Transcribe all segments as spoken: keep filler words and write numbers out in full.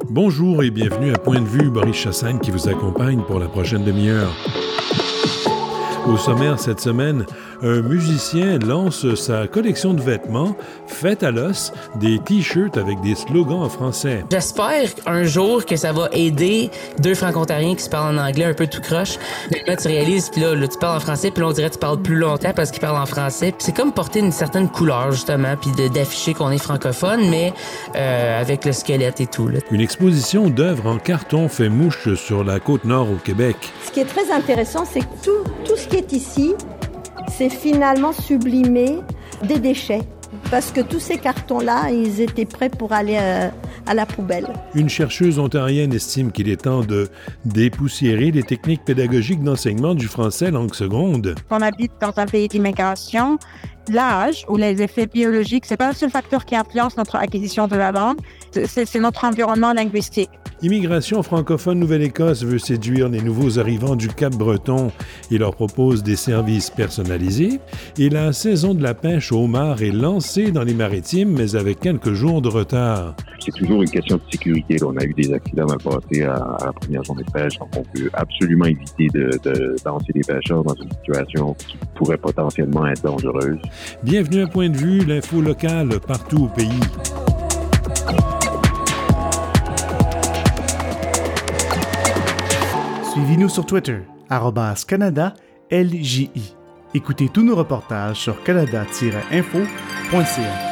Bonjour et bienvenue à Point de vue, Boris Chassagne qui vous accompagne pour la prochaine demi-heure. Au sommaire cette semaine, un musicien lance sa collection de vêtements faite à l'os, des t-shirts avec des slogans en français. J'espère un jour que ça va aider deux franco-ontariens qui se parlent en anglais un peu tout croche. Là, tu réalises, puis là, là, tu parles en français, puis là, on dirait que tu parles plus longtemps parce qu'ils parlent en français. Puis c'est comme porter une certaine couleur, justement, puis de, d'afficher qu'on est francophone, mais euh, avec le squelette et tout. Là. Une exposition d'œuvres en carton fait mouche sur la Côte-Nord au Québec. Ce qui est très intéressant, c'est que tout, tout ce qui est ici, c'est finalement sublimé des déchets. Parce que tous ces cartons-là, ils étaient prêts pour aller à, à la poubelle. Une chercheuse ontarienne estime qu'il est temps de dépoussiérer les techniques pédagogiques d'enseignement du français langue seconde. On habite dans un pays d'immigration. L'âge ou les effets biologiques, c'est pas le seul facteur qui influence notre acquisition de la langue, c'est, c'est notre environnement linguistique. Immigration francophone Nouvelle-Écosse veut séduire les nouveaux arrivants du Cap-Breton et leur propose des services personnalisés. Et la saison de la pêche au homard est lancée dans les Maritimes, mais avec quelques jours de retard. C'est toujours une question de sécurité. Là, on a eu des accidents à passer à, à la première journée de pêche, donc on peut absolument éviter de, de lancer des pêcheurs dans une situation qui pourrait potentiellement être dangereuse. Bienvenue à Point de vue, l'info locale partout au pays. Suivez-nous sur Twitter, arobase Canada L J I. Écoutez tous nos reportages sur canada tiret info point c a.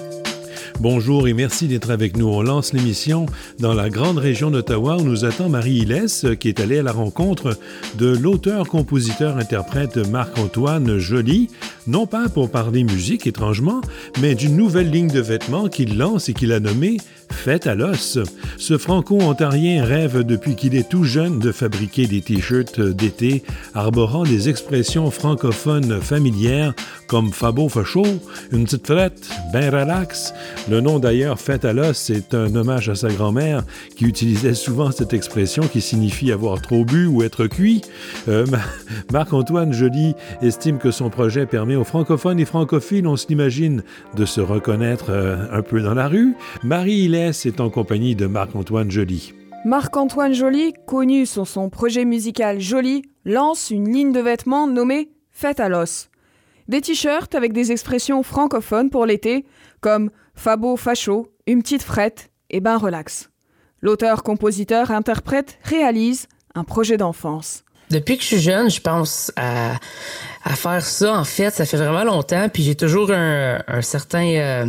Bonjour et merci d'être avec nous. On lance l'émission dans la grande région d'Ottawa où nous attend Marie Hillès qui est allée à la rencontre de l'auteur, compositeur, interprète Marc-Antoine Joly, non pas pour parler musique étrangement, mais d'une nouvelle ligne de vêtements qu'il lance et qu'il a nommée Faite à l'os. Ce franco-ontarien rêve depuis qu'il est tout jeune de fabriquer des t-shirts d'été arborant des expressions francophones familières comme Fabo Facho, une petite frette, ben relax. Le nom d'ailleurs, Faite à l'os, c'est un hommage à sa grand-mère qui utilisait souvent cette expression qui signifie avoir trop bu ou être cuit. Euh, Marc-Antoine Joly estime que son projet permet aux francophones et francophiles, on se l'imagine, de se reconnaître euh, un peu dans la rue. Marie Hillès est en compagnie de Marc-Antoine Joly. Marc-Antoine Joly, connu sur son projet musical Joly, lance une ligne de vêtements nommée Faite à l'os. Des t-shirts avec des expressions francophones pour l'été, comme Fabo Facho, une petite frette et ben relax. L'auteur, compositeur, interprète réalise un projet d'enfance. Depuis que je suis jeune, je pense à, à faire ça. En fait, ça fait vraiment longtemps, puis j'ai toujours un, un certain... Euh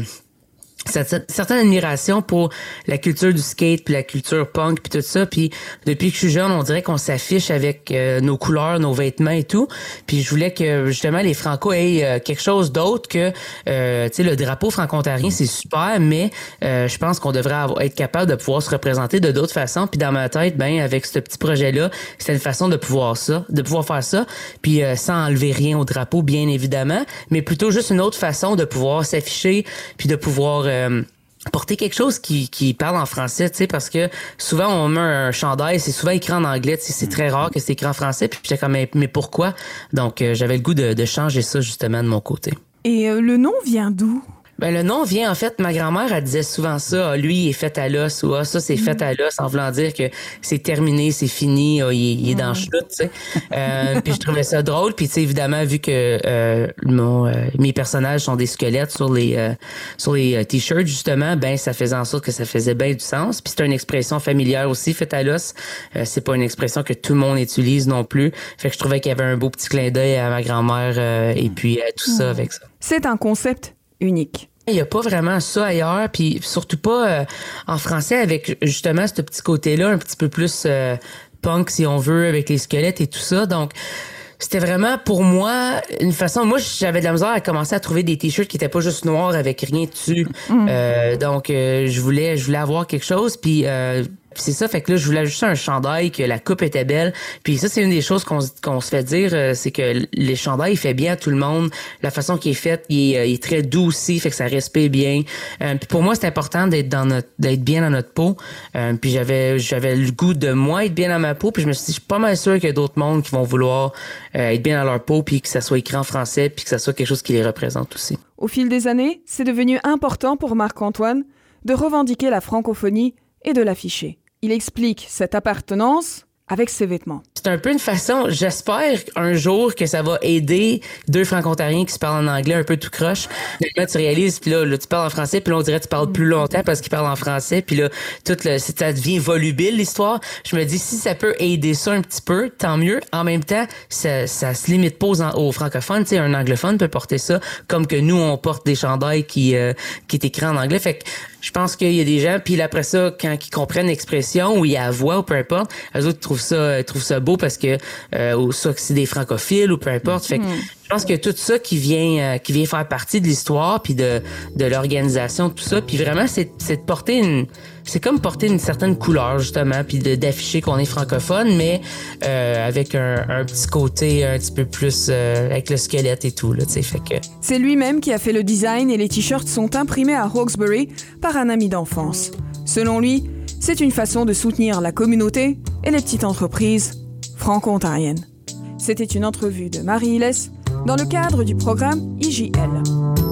Cette, certaine admiration pour la culture du skate puis la culture punk puis tout ça, puis depuis que je suis jeune on dirait qu'on s'affiche avec euh, nos couleurs, nos vêtements et tout, puis je voulais que justement les Franco aient euh, quelque chose d'autre que euh, tu sais le drapeau franco-ontarien c'est super, mais euh, je pense qu'on devrait avoir, être capable de pouvoir se représenter de d'autres façons, puis dans ma tête ben avec ce petit projet là c'était une façon de pouvoir ça de pouvoir faire ça puis euh, sans enlever rien au drapeau bien évidemment, mais plutôt juste une autre façon de pouvoir s'afficher puis de pouvoir Euh, porter quelque chose qui, qui parle en français, tu sais, parce que souvent on met un chandail, c'est souvent écrit en anglais, tu sais, c'est très rare que c'est écrit en français, puis j'étais comme, mais, mais pourquoi? Donc, euh, j'avais le goût de, de changer ça, justement, de mon côté. Et euh, le nom vient d'où? Ben, le nom vient, en fait, ma grand-mère, elle disait souvent ça, ah, lui, il est fait à l'os, ou ah, ça, c'est fait à l'os, en voulant dire que c'est terminé, c'est fini, ah, il, il est dans le chute, tu sais. Euh, puis je trouvais ça drôle, puis tu sais, évidemment, vu que euh, mon, euh, mes personnages sont des squelettes sur les euh, sur les euh, t-shirts, justement, ben, ça faisait en sorte que ça faisait bien du sens. Puis c'est une expression familière aussi, fait à l'os. Euh, c'est pas une expression que tout le monde utilise non plus. Fait que je trouvais qu'il y avait un beau petit clin d'œil à ma grand-mère, euh, et puis euh, tout ça avec ça. C'est un concept unique. Il n'y a pas vraiment ça ailleurs, puis surtout pas euh, en français avec justement ce petit côté-là, un petit peu plus euh, punk si on veut, avec les squelettes et tout ça. Donc, c'était vraiment pour moi une façon... Moi, j'avais de la misère à commencer à trouver des t-shirts qui étaient pas juste noirs avec rien dessus. Mm. Euh, donc, euh, je voulais je voulais avoir quelque chose, puis... Euh, Puis c'est ça, fait que là, je voulais juste un chandail, que la coupe était belle. Puis ça, c'est une des choses qu'on, qu'on se fait dire, euh, c'est que les chandails, il fait bien à tout le monde. La façon qu'il est fait, il est, euh, il est très doux aussi, fait que ça respire bien. Euh, puis pour moi, c'est important d'être dans notre, d'être bien dans notre peau. Euh, puis j'avais, j'avais le goût de moi être bien dans ma peau. Puis je me suis dit, je suis pas mal sûr qu'il y a d'autres mondes qui vont vouloir euh, être bien dans leur peau, puis que ça soit écrit en français, puis que ça soit quelque chose qui les représente aussi. Au fil des années, c'est devenu important pour Marc-Antoine de revendiquer la francophonie et de l'afficher. Il explique cette appartenance avec ses vêtements. C'est un peu une façon, j'espère un jour que ça va aider deux franco-ontariens qui se parlent en anglais un peu tout croche. Là, tu réalises, puis là, là, tu parles en français, puis là, on dirait que tu parles plus longtemps parce qu'ils parlent en français, puis là, tout le, ça devient volubile, l'histoire. Je me dis, si ça peut aider ça un petit peu, tant mieux. En même temps, ça, ça se limite pas aux, aux francophones. Tu sais, un anglophone peut porter ça, comme que nous, on porte des chandails qui, euh, qui est écrit en anglais. Fait que je pense qu'il y a des gens, puis après ça, quand ils comprennent l'expression ou il y a la voix ou peu importe, eux autres trouvent ça, trouvent ça beau parce que euh, ou ça que c'est des francophiles ou peu importe. Fait que je pense que tout ça qui vient, euh, qui vient faire partie de l'histoire puis de de l'organisation, tout ça, puis vraiment c'est c'est de porter une, c'est comme porter une certaine couleur justement, puis de d'afficher qu'on est francophone, mais euh, avec un, un petit côté un petit peu plus euh, avec le squelette et tout là, tu sais, fait que. C'est lui-même qui a fait le design et les t-shirts sont imprimés à Hawkesbury par un ami d'enfance. Selon lui, c'est une façon de soutenir la communauté et les petites entreprises franco-ontariennes. C'était une entrevue de Marie Hilès dans le cadre du programme I J L.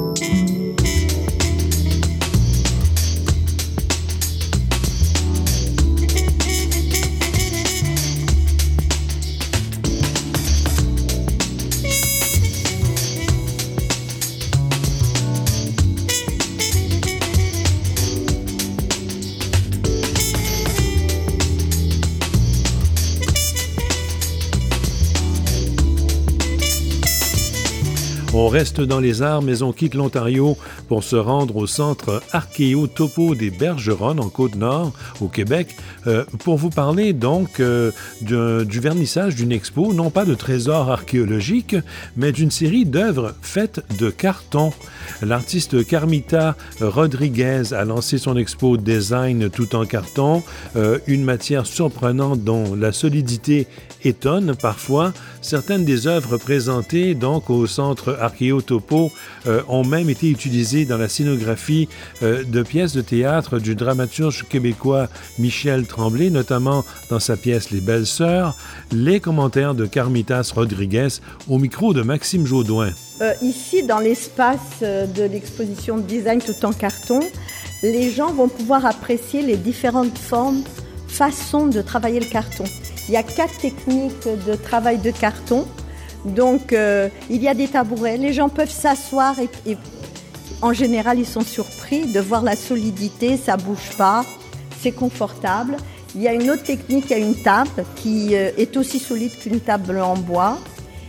On reste dans les arts, mais on quitte l'Ontario pour se rendre au centre Archéo-Topo des Bergeronnes, en Côte-Nord, au Québec, euh, pour vous parler donc euh, du, du vernissage d'une expo, non pas de trésors archéologiques, mais d'une série d'œuvres faites de carton. L'artiste Carmita Rodriguez a lancé son expo Design tout en carton, euh, une matière surprenante dont la solidité étonne parfois. Certaines des œuvres présentées donc au centre Archéo-Topo euh, ont même été utilisées dans la scénographie euh, de pièces de théâtre du dramaturge québécois Michel Tremblay, notamment dans sa pièce Les Belles Sœurs. Les commentaires de Carmitas Rodriguez au micro de Maxime Jaudoin. Euh, ici, dans l'espace de l'exposition de design tout en carton, les gens vont pouvoir apprécier les différentes formes, façons de travailler le carton. Il y a quatre techniques de travail de carton. Donc, euh, il y a des tabourets. Les gens peuvent s'asseoir et, et en général, ils sont surpris de voir la solidité. Ça ne bouge pas, c'est confortable. Il y a une autre technique, il y a une table qui euh, est aussi solide qu'une table en bois.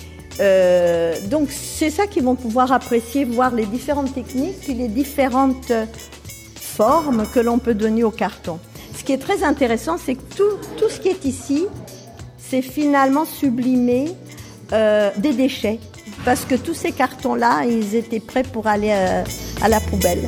Euh, donc, c'est ça qu'ils vont pouvoir apprécier, voir les différentes techniques puis les différentes formes que l'on peut donner au carton. Ce qui est très intéressant, c'est que tout, tout ce qui est ici, c'est finalement sublimé euh, des déchets. Parce que tous ces cartons-là, ils étaient prêts pour aller euh, à la poubelle.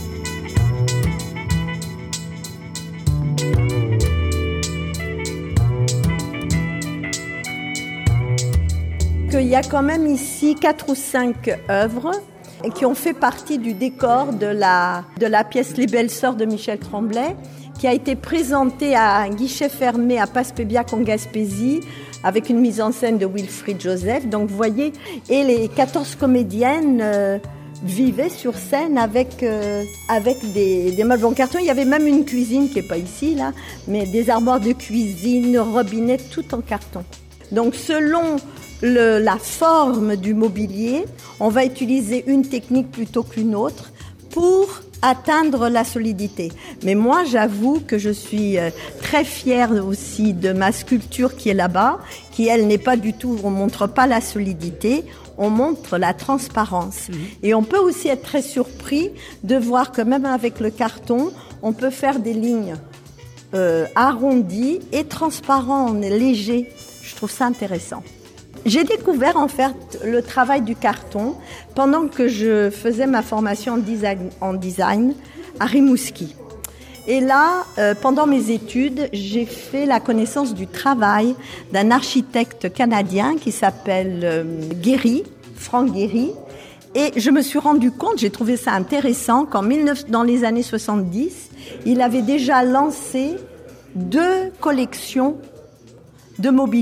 Il y a quand même ici quatre ou cinq œuvres qui ont fait partie du décor de la, de la pièce Les Belles Sœurs de Michel Tremblay, qui a été présentée à un guichet fermé à Passepébiac en Gaspésie, avec une mise en scène de Wilfried Joseph. Donc vous voyez, et les quatorze comédiennes euh, vivaient sur scène avec, euh, avec des, des meubles en carton. Il y avait même une cuisine qui n'est pas ici, là, mais des armoires de cuisine, robinets, tout en carton. Donc selon le, la forme du mobilier, on va utiliser une technique plutôt qu'une autre pour atteindre la solidité. Mais moi, j'avoue que je suis très fière aussi de ma sculpture qui est là-bas, qui, elle, n'est pas du tout, on montre pas la solidité, on montre la transparence. Mmh. Et on peut aussi être très surpris de voir que même avec le carton, on peut faire des lignes euh, arrondies et transparentes, légers. Je trouve ça intéressant. J'ai découvert en fait le travail du carton pendant que je faisais ma formation en design, en design à Rimouski. Et là, euh, pendant mes études, j'ai fait la connaissance du travail d'un architecte canadien qui s'appelle euh, Guéry, Frank Guéry. Et je me suis rendu compte, j'ai trouvé ça intéressant, qu'en dix-neuf, dans les années soixante-dix, il avait déjà lancé deux collections de mobilier.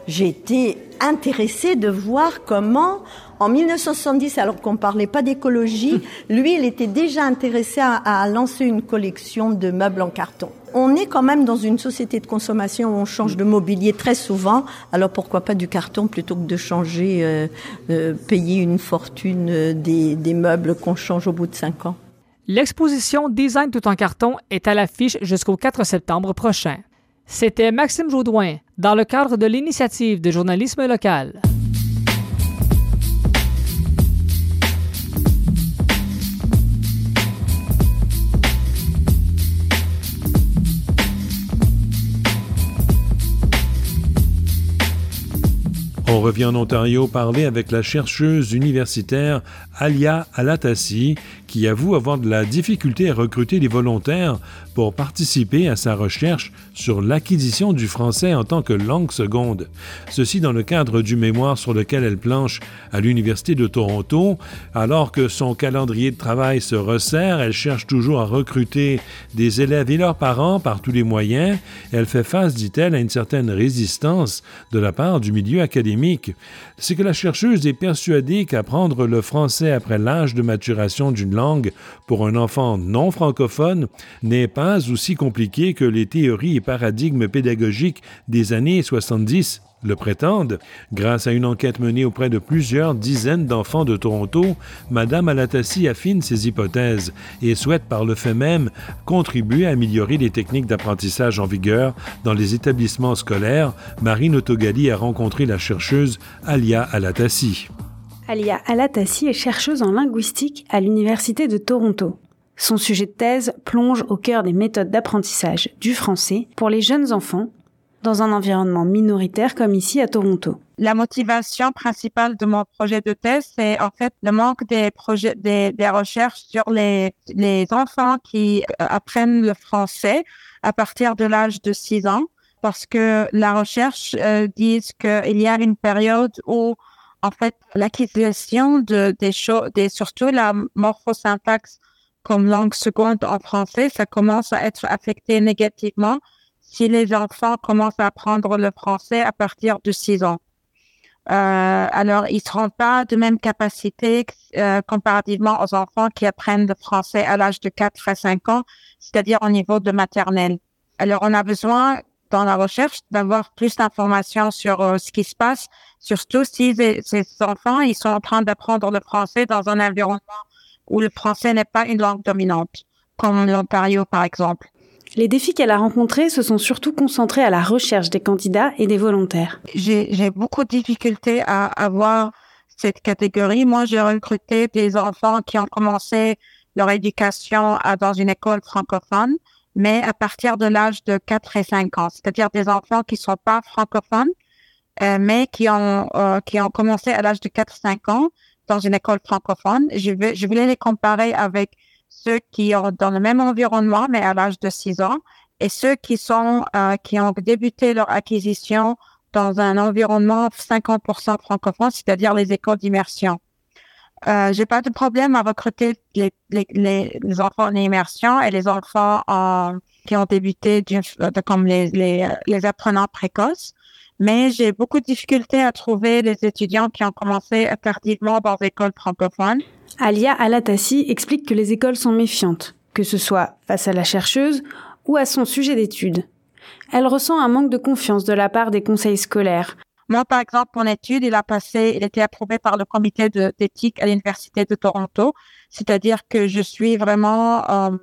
J'ai été intéressée de voir comment, en dix-neuf cent soixante-dix, alors qu'on parlait pas d'écologie, lui, il était déjà intéressé à, à lancer une collection de meubles en carton. On est quand même dans une société de consommation où on change de mobilier très souvent, alors pourquoi pas du carton plutôt que de changer, euh, euh, payer une fortune euh, des, des meubles qu'on change au bout de cinq ans. L'exposition Design tout en carton est à l'affiche jusqu'au quatre septembre prochain. C'était Maxime Jodoin, dans le cadre de l'initiative de journalisme local. On revient en Ontario parler avec la chercheuse universitaire Alia Alatassi, qui avoue avoir de la difficulté à recruter des volontaires pour participer à sa recherche sur l'acquisition du français en tant que langue seconde. Ceci dans le cadre du mémoire sur lequel elle planche à l'Université de Toronto. Alors que son calendrier de travail se resserre, elle cherche toujours à recruter des élèves et leurs parents par tous les moyens. Elle fait face, dit-elle, à une certaine résistance de la part du milieu académique. C'est que la chercheuse est persuadée qu'apprendre le français après l'âge de maturation d'une langue pour un enfant non francophone n'est pas aussi compliqué que les théories et paradigmes pédagogiques des années soixante-dix le prétendent. Grâce à une enquête menée auprès de plusieurs dizaines d'enfants de Toronto, Mme Alatassi affine ses hypothèses et souhaite par le fait même contribuer à améliorer les techniques d'apprentissage en vigueur dans les établissements scolaires. Marine Otogali a rencontré la chercheuse Alia Alatassi. Alia Alatassi est chercheuse en linguistique à l'Université de Toronto. Son sujet de thèse plonge au cœur des méthodes d'apprentissage du français pour les jeunes enfants dans un environnement minoritaire comme ici à Toronto. La motivation principale de mon projet de thèse, c'est en fait le manque des projets, des, des recherches sur les, les enfants qui apprennent le français à partir de l'âge de six ans, parce que la recherche euh, dit qu'il y a une période où en fait l'acquisition de des choses, des surtout la morphosyntaxe comme langue seconde en français, ça commence à être affecté négativement si les enfants commencent à apprendre le français à partir de six ans. Euh, alors, ils ne seront pas de même capacité euh, comparativement aux enfants qui apprennent le français à l'âge de quatre à cinq ans, c'est-à-dire au niveau de maternelle. Alors, on a besoin, dans la recherche, d'avoir plus d'informations sur euh, ce qui se passe, surtout si les, ces enfants ils sont en train d'apprendre le français dans un environnement où le français n'est pas une langue dominante, comme l'Ontario, par exemple. Les défis qu'elle a rencontrés se sont surtout concentrés à la recherche des candidats et des volontaires. J'ai, j'ai beaucoup de difficultés à avoir cette catégorie. Moi, j'ai recruté des enfants qui ont commencé leur éducation à, dans une école francophone, mais à partir de l'âge de quatre et cinq ans, c'est-à-dire des enfants qui sont pas francophones, euh, mais qui ont euh, qui ont commencé à l'âge de quatre à cinq ans dans une école francophone. Je, vais, je voulais les comparer avec ceux qui sont dans le même environnement, mais à l'âge de six ans, et ceux qui sont euh, qui ont débuté leur acquisition dans un environnement cinquante pour cent francophone, c'est-à-dire les écoles d'immersion. Euh, j'ai pas de problème à recruter les, les, les, les enfants en immersion et les enfants euh, qui ont débuté du, de, comme les, les, les apprenants précoces, mais j'ai beaucoup de difficultés à trouver les étudiants qui ont commencé tardivement dans les écoles francophones. Alia Alatassi explique que les écoles sont méfiantes, que ce soit face à la chercheuse ou à son sujet d'étude. Elle ressent un manque de confiance de la part des conseils scolaires. Moi, par exemple, mon étude, il a passé, il était approuvé par le comité de, d'éthique à l'Université de Toronto, c'est-à-dire que je suis vraiment euh,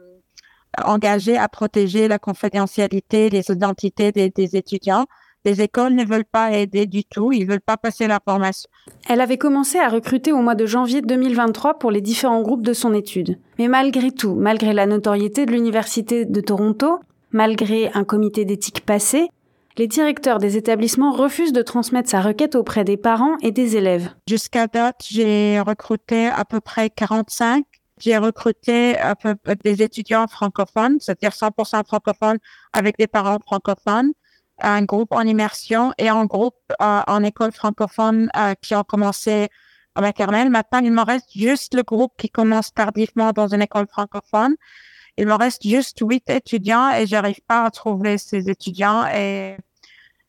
engagée à protéger la confidentialité, les identités des, des étudiants. Les écoles ne veulent pas aider du tout, ils veulent pas passer la formation. Elle avait commencé à recruter au mois de janvier deux mille vingt-trois pour les différents groupes de son étude. Mais malgré tout, malgré la notoriété de l'Université de Toronto, malgré un comité d'éthique passé, les directeurs des établissements refusent de transmettre sa requête auprès des parents et des élèves. Jusqu'à date, j'ai recruté à peu près quarante-cinq. J'ai recruté à peu, des étudiants francophones, c'est-à-dire cent pour cent francophones avec des parents francophones, un groupe en immersion et un groupe euh, en école francophone euh, qui ont commencé en maternelle. Maintenant, il me reste juste le groupe qui commence tardivement dans une école francophone. Il me reste juste huit étudiants et j'arrive pas à trouver ces étudiants. Et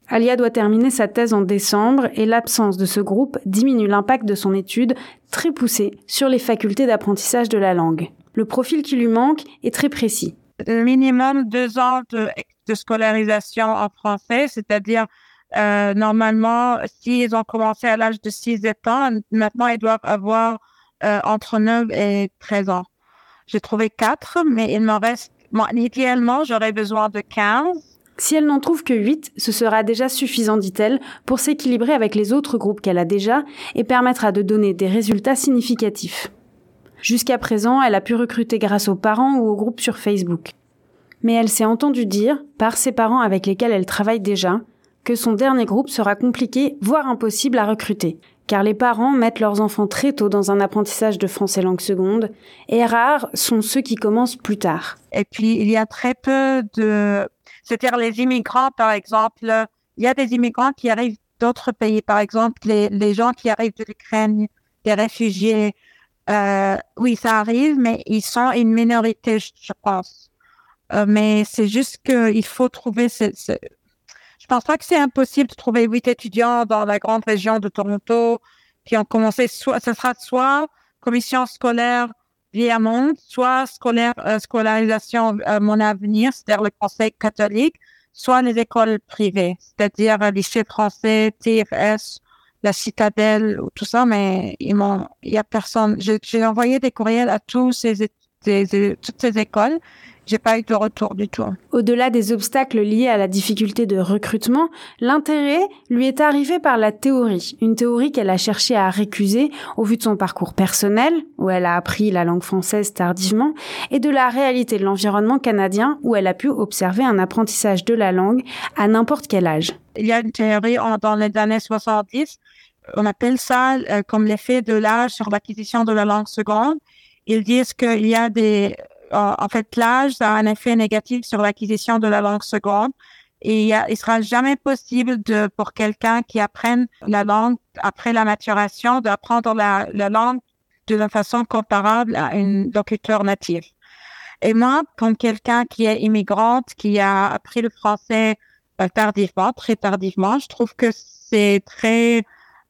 Alia doit terminer sa thèse en décembre et l'absence de ce groupe diminue l'impact de son étude très poussée sur les facultés d'apprentissage de la langue. Le profil qui lui manque est très précis. Minimum deux ans de, de scolarisation en français, c'est-à-dire euh, normalement, s'ils ont commencé à l'âge de six ans, maintenant ils doivent avoir euh, entre neuf et treize ans. J'ai trouvé quatre, mais il m'en reste... Bon, idéalement, j'aurais besoin de quinze. Si elle n'en trouve que huit, ce sera déjà suffisant, dit-elle, pour s'équilibrer avec les autres groupes qu'elle a déjà et permettra de donner des résultats significatifs. Jusqu'à présent, elle a pu recruter grâce aux parents ou aux groupes sur Facebook. Mais elle s'est entendue dire, par ses parents avec lesquels elle travaille déjà, que son dernier groupe sera compliqué, voire impossible à recruter, car les parents mettent leurs enfants très tôt dans un apprentissage de français langue seconde, et rares sont ceux qui commencent plus tard. Et puis, il y a très peu de... C'est-à-dire les immigrants, par exemple, il y a des immigrants qui arrivent d'autres pays, par exemple, les, les gens qui arrivent de l'Ukraine, des réfugiés, euh, oui, ça arrive, mais ils sont une minorité, je, je pense. Euh, mais c'est juste qu'il faut trouver... Ce, ce... Je pense pas que c'est impossible de trouver huit étudiants dans la grande région de Toronto qui ont commencé, soit, ce sera soit commission scolaire Viamonde, soit scolaire, euh, scolarisation euh, Mon Avenir, c'est-à-dire le conseil catholique, soit les écoles privées, c'est-à-dire le lycée français, T F S, la Citadelle, tout ça, mais ils m'ont, il y a personne. J'ai, j'ai envoyé des courriels à tous ces, ces, ces, toutes ces écoles. J'ai pas eu de retour du tout. Au-delà des obstacles liés à la difficulté de recrutement, l'intérêt lui est arrivé par la théorie. Une théorie qu'elle a cherché à récuser au vu de son parcours personnel, où elle a appris la langue française tardivement, et de la réalité de l'environnement canadien, où elle a pu observer un apprentissage de la langue à n'importe quel âge. Il y a une théorie en, dans les années soixante-dix, on appelle ça euh, comme l'effet de l'âge sur l'acquisition de la langue seconde. Ils disent qu'il y a des... En fait, l'âge a un effet négatif sur l'acquisition de la langue seconde et il ne sera jamais possible de, pour quelqu'un qui apprenne la langue après la maturation, d'apprendre la, la langue d'une façon comparable à un locuteur natif. Et moi, comme quelqu'un qui est immigrante, qui a appris le français euh, tardivement, très tardivement, je trouve que c'est très...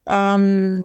Euh,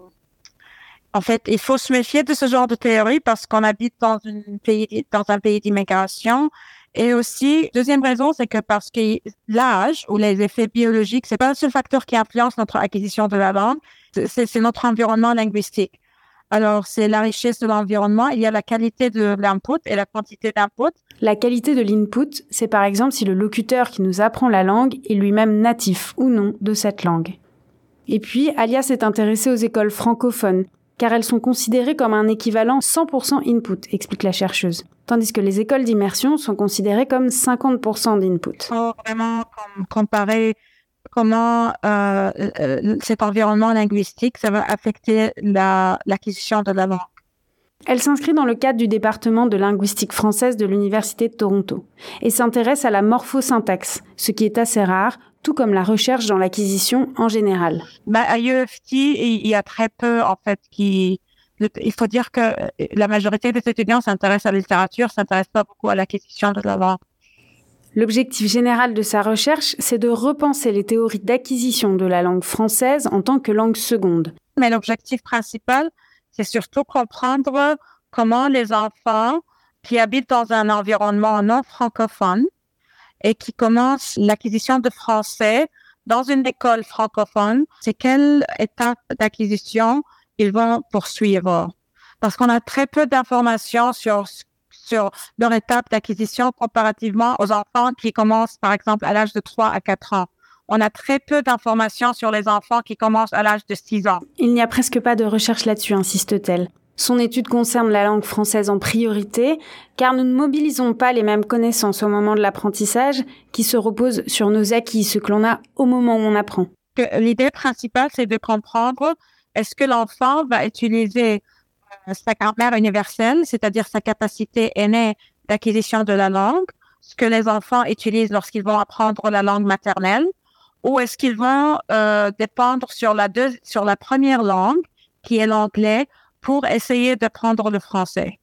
En fait, il faut se méfier de ce genre de théorie parce qu'on habite dans, une pays, dans un pays d'immigration. Et aussi, deuxième raison, c'est que parce que l'âge ou les effets biologiques, c'est pas le seul facteur qui influence notre acquisition de la langue, c'est, c'est notre environnement linguistique. Alors, c'est la richesse de l'environnement. Il y a la qualité de l'input et la quantité d'input. La qualité de l'input, c'est par exemple si le locuteur qui nous apprend la langue est lui-même natif ou non de cette langue. Et puis, Alia s'est intéressée aux écoles francophones, car elles sont considérées comme un équivalent cent pour cent input, explique la chercheuse, tandis que les écoles d'immersion sont considérées comme cinquante pour cent d'input. Il faut vraiment comparer comment euh, euh, cet environnement linguistique, ça va affecter la, l'acquisition de la langue. Elle s'inscrit dans le cadre du département de linguistique française de l'Université de Toronto et s'intéresse à la morphosyntaxe, ce qui est assez rare, tout comme la recherche dans l'acquisition en général. Bah, à U F T, il y a très peu, en fait, qui... Il faut dire que la majorité des étudiants s'intéressent à la littérature, s'intéressent pas beaucoup à l'acquisition de la langue. L'objectif général de sa recherche, c'est de repenser les théories d'acquisition de la langue française en tant que langue seconde. Mais l'objectif principal, c'est surtout comprendre comment les enfants qui habitent dans un environnement non francophone et qui commencent l'acquisition de français dans une école francophone, c'est quelle étape d'acquisition ils vont poursuivre. Parce qu'on a très peu d'informations sur, sur leur étape d'acquisition comparativement aux enfants qui commencent, par exemple, à l'âge de trois à quatre ans. On a très peu d'informations sur les enfants qui commencent à l'âge de six ans. Il n'y a presque pas de recherche là-dessus, insiste-t-elle. Son étude concerne la langue française en priorité, car nous ne mobilisons pas les mêmes connaissances au moment de l'apprentissage qui se reposent sur nos acquis, ce que l'on a au moment où on apprend. L'idée principale, c'est de comprendre est-ce que l'enfant va utiliser euh, sa grammaire universelle, c'est-à-dire sa capacité innée d'acquisition de la langue, ce que les enfants utilisent lorsqu'ils vont apprendre la langue maternelle, ou est-ce qu'ils vont euh, dépendre sur la, deux, sur la première langue, qui est l'anglais, pour essayer d'apprendre le français.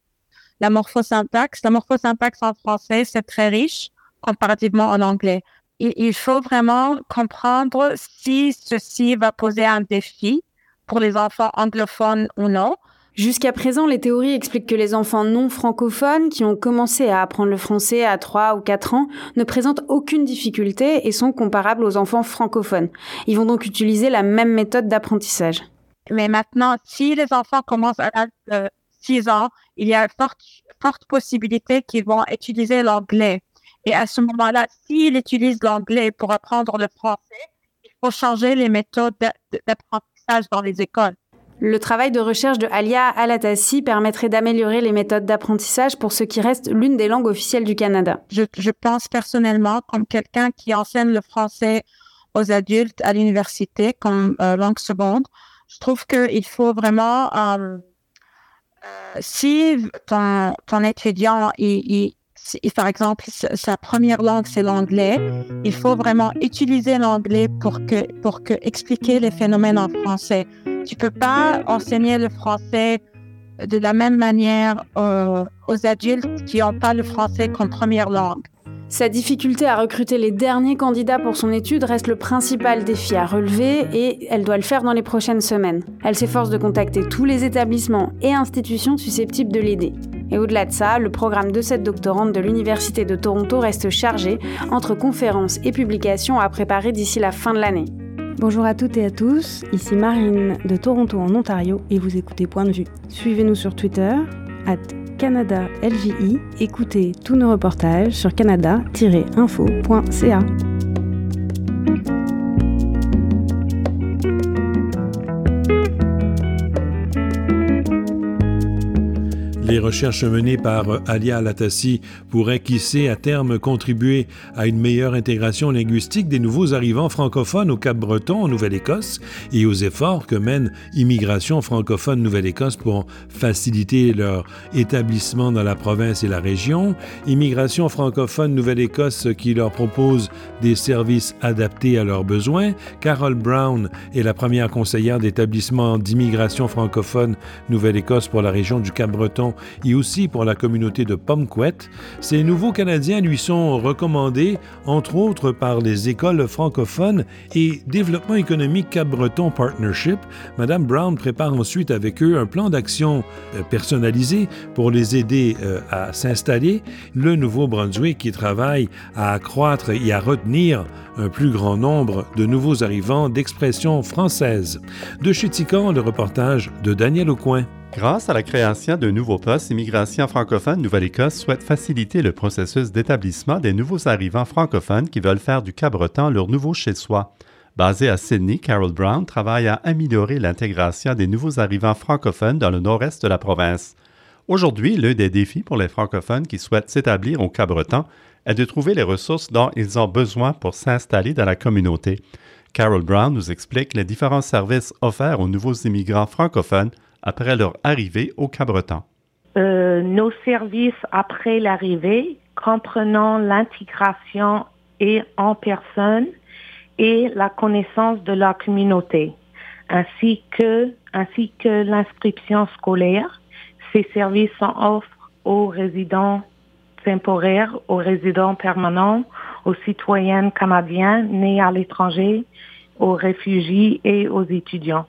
La morphosyntaxe, la morphosyntaxe en français, c'est très riche comparativement en anglais. il, il faut vraiment comprendre si ceci va poser un défi pour les enfants anglophones ou non. Jusqu'à présent, les théories expliquent que les enfants non francophones qui ont commencé à apprendre le français à trois ou quatre ans ne présentent aucune difficulté et sont comparables aux enfants francophones. Ils vont donc utiliser la même méthode d'apprentissage. Mais maintenant, si les enfants commencent à l'âge de six ans, il y a une forte, forte possibilité qu'ils vont utiliser l'anglais. Et à ce moment-là, s'ils utilisent l'anglais pour apprendre le français, il faut changer les méthodes d'apprentissage dans les écoles. Le travail de recherche de Alia Alatassi permettrait d'améliorer les méthodes d'apprentissage pour ce qui reste l'une des langues officielles du Canada. Je, je pense personnellement, comme quelqu'un qui enseigne le français aux adultes à l'université comme euh, langue seconde, je trouve qu'il faut vraiment, euh, euh, si ton, ton étudiant, il, il, il, par exemple, sa première langue, c'est l'anglais, il faut vraiment utiliser l'anglais pour que, pour que expliquer les phénomènes en français. Tu peux pas enseigner le français de la même manière euh, aux adultes qui n'ont pas le français comme première langue. Sa difficulté à recruter les derniers candidats pour son étude reste le principal défi à relever et elle doit le faire dans les prochaines semaines. Elle s'efforce de contacter tous les établissements et institutions susceptibles de l'aider. Et au-delà de ça, le programme de cette doctorante de l'Université de Toronto reste chargé entre conférences et publications à préparer d'ici la fin de l'année. Bonjour à toutes et à tous, ici Marine de Toronto en Ontario et vous écoutez Point de vue. Suivez-nous sur Twitter, arobase Canada L J I, écoutez tous nos reportages sur canada tiret info point c a. Les recherches menées par Alia Alatassi pourraient, qui sait, à terme contribuer à une meilleure intégration linguistique des nouveaux arrivants francophones au Cap-Breton, en Nouvelle-Écosse, et aux efforts que mène Immigration francophone Nouvelle-Écosse pour faciliter leur établissement dans la province et la région. Immigration francophone Nouvelle-Écosse qui leur propose des services adaptés à leurs besoins. Carol Brown est la première conseillère d'établissement d'immigration francophone Nouvelle-Écosse pour la région du Cap-Breton et aussi pour la communauté de Pomquet. Ces nouveaux Canadiens lui sont recommandés, entre autres, par les écoles francophones et Développement économique Cap-Breton Partnership. Madame Brown prépare ensuite avec eux un plan d'action personnalisé pour les aider à s'installer. Le Nouveau-Brunswick qui travaille à accroître et à retenir un plus grand nombre de nouveaux arrivants d'expression française. De Chéticamp, le reportage de Daniel Aucoin. Grâce à la création de nouveaux postes, Immigration francophone Nouvelle-Écosse souhaite faciliter le processus d'établissement des nouveaux arrivants francophones qui veulent faire du Cap-Breton leur nouveau chez-soi. Basée à Sydney, Carol Brown travaille à améliorer l'intégration des nouveaux arrivants francophones dans le nord-est de la province. Aujourd'hui, l'un des défis pour les francophones qui souhaitent s'établir au Cap-Breton est de trouver les ressources dont ils ont besoin pour s'installer dans la communauté. Carol Brown nous explique les différents services offerts aux nouveaux immigrants francophones après leur arrivée au Cap-Breton. Euh, nos services après l'arrivée, comprenant l'intégration et en personne et la connaissance de la communauté, ainsi que, ainsi que l'inscription scolaire. Ces services sont offerts aux résidents temporaires, aux résidents permanents, aux citoyens canadiens nés à l'étranger, aux réfugiés et aux étudiants.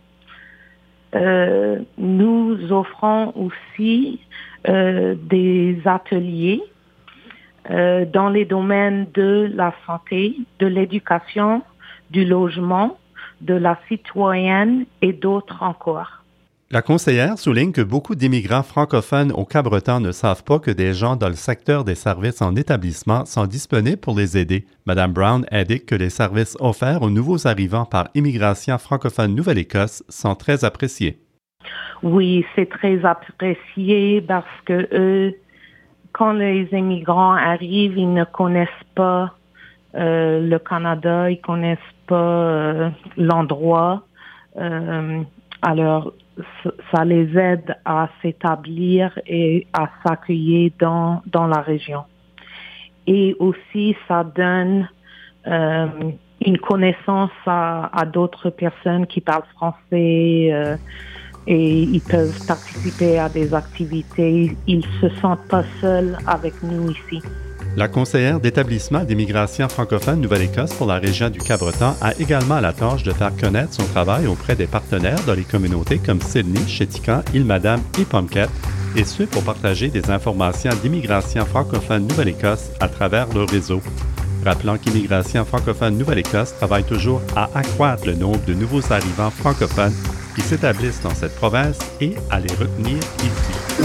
Euh, nous offrons aussi euh, des ateliers euh, dans les domaines de la santé, de l'éducation, du logement, de la citoyenne et d'autres encore. La conseillère souligne que beaucoup d'immigrants francophones au Cap-Breton ne savent pas que des gens dans le secteur des services en établissement sont disponibles pour les aider. Madame Brown indique que les services offerts aux nouveaux arrivants par Immigration francophone Nouvelle-Écosse sont très appréciés. Oui, c'est très apprécié parce que eux, quand les immigrants arrivent, ils ne connaissent pas euh, le Canada, ils connaissent pas euh, l'endroit. Euh, alors, ça les aide à s'établir et à s'accueillir dans, dans la région. Et aussi, ça donne euh, une connaissance à, à d'autres personnes qui parlent français euh, et ils peuvent participer à des activités. Ils ne se sentent pas seuls avec nous ici. La conseillère d'établissement d'immigration francophone Nouvelle-Écosse pour la région du Cabreton a également la tâche de faire connaître son travail auprès des partenaires dans les communautés comme Sydney, Chéticamp, Île-Madame et Pomquette, et ce pour partager des informations d'immigration francophone Nouvelle-Écosse à travers le réseau. Rappelant qu'Immigration francophone Nouvelle-Écosse travaille toujours à accroître le nombre de nouveaux arrivants francophones qui s'établissent dans cette province et à les retenir ici.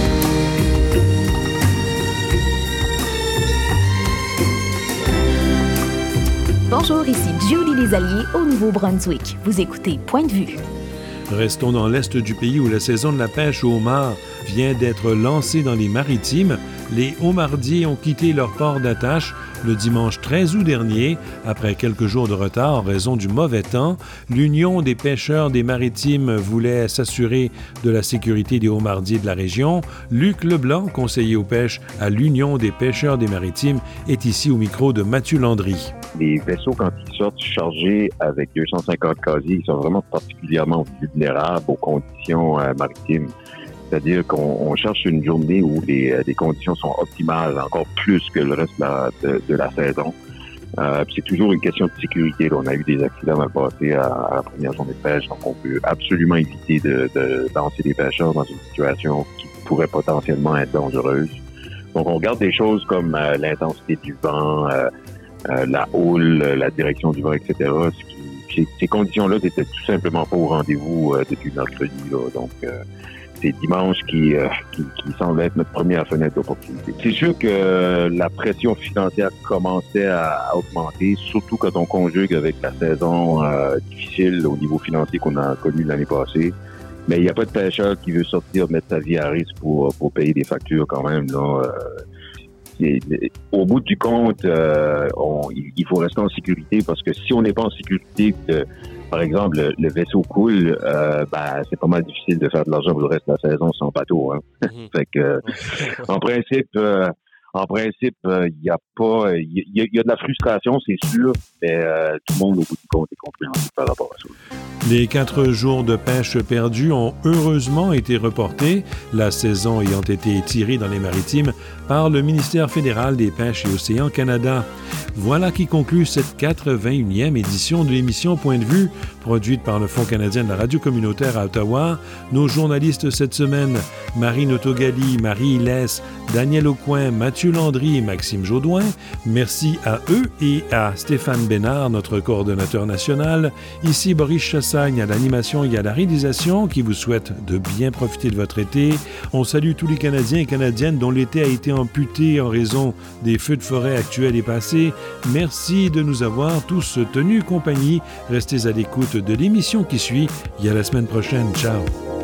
Bonjour, ici Julie Desalliés au Nouveau-Brunswick. Vous écoutez Point de vue. Restons dans l'est du pays où la saison de la pêche au homard vient d'être lancée dans les maritimes. Les homardiers ont quitté leur port d'attache le dimanche treize août dernier, après quelques jours de retard en raison du mauvais temps. L'Union des pêcheurs des maritimes voulait s'assurer de la sécurité des homardiers de la région. Luc Leblanc, conseiller aux pêches à l'Union des pêcheurs des maritimes, est ici au micro de Mathieu Landry. Les vaisseaux, quand ils sortent chargés avec deux cent cinquante casiers, ils sont vraiment particulièrement vulnérables aux conditions euh, maritimes. C'est-à-dire qu'on on cherche une journée où les, les conditions sont optimales, encore plus que le reste de la, de, de la saison. Euh, puis c'est toujours une question de sécurité. Là, on a eu des accidents mal passés à, à la première journée de pêche, donc on peut absolument éviter de, de lancer des pêcheurs dans une situation qui pourrait potentiellement être dangereuse. Donc on regarde des choses comme euh, l'intensité du vent, euh, euh, la houle, la direction du vent, et cetera. Ce qui, ces, ces conditions-là n'étaient tout simplement pas au rendez-vous euh, depuis mercredi. Là, donc euh, c'est dimanche qui, euh, qui, qui semble être notre première fenêtre d'opportunité. C'est sûr que euh, la pression financière commençait à, à augmenter, surtout quand on conjugue avec la saison euh, difficile au niveau financier qu'on a connue l'année passée. Mais il n'y a pas de pêcheur qui veut sortir, mettre sa vie à risque pour, pour payer des factures quand même. Là. Euh, c'est, au bout du compte, euh, on, il faut rester en sécurité parce que si on n'est pas en sécurité, de, par exemple, le, le vaisseau coule, euh, ben, c'est pas mal difficile de faire de l'argent pour le reste de la saison sans bateau. Hein. Mm-hmm. Fait que, en principe, euh, en principe, il euh, y a pas, il y, y, y a de la frustration, c'est sûr, mais euh, tout le monde au bout du compte est compréhensif par rapport à ça. Les quatre jours de pêche perdus ont heureusement été reportés, la saison ayant été étirée dans les maritimes par le ministère fédéral des Pêches et Océans Canada. Voilà qui conclut cette quatre-vingt-unième édition de l'émission Point de vue, produite par le Fonds canadien de la radio communautaire à Ottawa. Nos journalistes cette semaine, Marine Autogali, Marie Hilès, Daniel Aucoin, Mathieu Landry et Maxime Jaudoin. Merci à eux et à Stéphane Bénard, notre coordonnateur national. Ici Boris Chassagne à l'animation et à la réalisation qui vous souhaite de bien profiter de votre été. On salue tous les Canadiens et Canadiennes dont l'été a été amputé en raison des feux de forêt actuels et passés. Merci de nous avoir tous tenus compagnie. Restez à l'écoute de l'émission qui suit. Il y a la semaine prochaine. Ciao!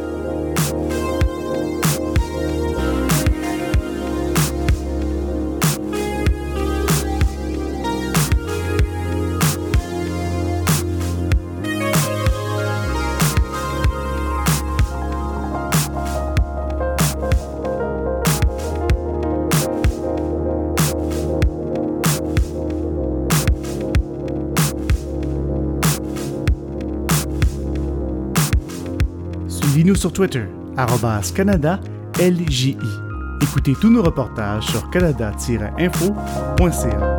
Suivez-nous sur Twitter, arobase Canada L J I. Écoutez tous nos reportages sur canada tiret info point c a.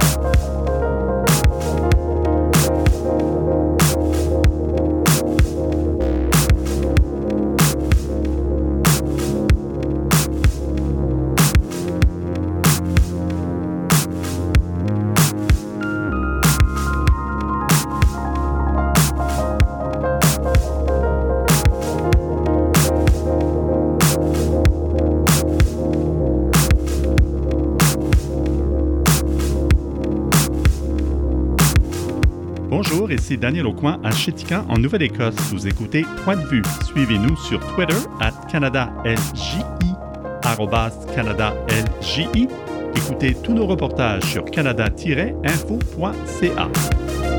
Bonjour, ici Daniel Aucoin à Chéticamp, en Nouvelle-Écosse. Vous écoutez Point de vue. Suivez-nous sur Twitter, at Canada L J I, arobase Canada L J I. Écoutez tous nos reportages sur canada tiret info point c a.